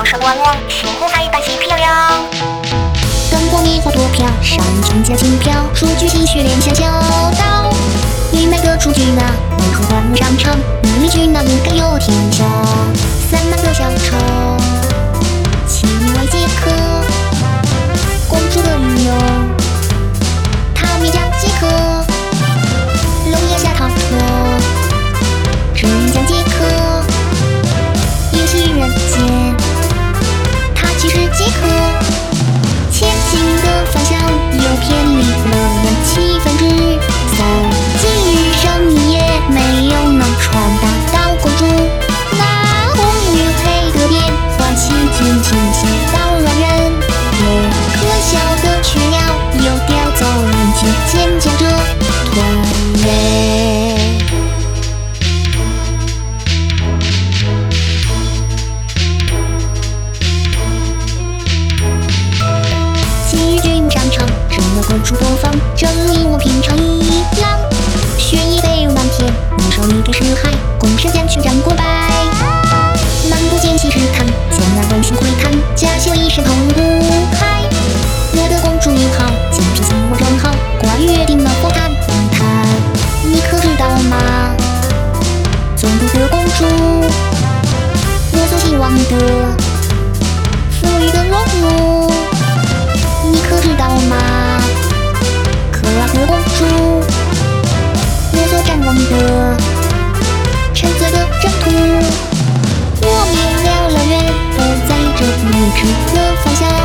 上万望，幸福还带些漂亮。 灯光迷惑多飘，少女全家轻飘，数据新学连下小道。你买个雏菊那，为何换了商场？你邻居那应该有天下。三男的小丑，其名为杰克，公主的女友，他名叫杰克。龙眼下逃脱，这人叫杰克，游戏人间，他其实杰克。前进的方向又偏离了7%，今日生意也没有能传达到公主。那红与黑的变换细菌倾斜到软人，有可笑的雀鸟又叼走人间，尖叫着团圆。基于军战场，只有公主播放，正义我平常一郎，血已飞入蓝天，你手里给是海，共神剑去战过败。漫步间隙试探，艰难人心回弹，假修一身投入海。我的公主你好，坚持信我正好，关于约定了佛坛谈，你可知道吗？总督的公主，我所希望的富裕的荣辱，你可知道吗？可爱的公主，我所展望的沉醉的征途。我灭了了缘，不在这未知的方向。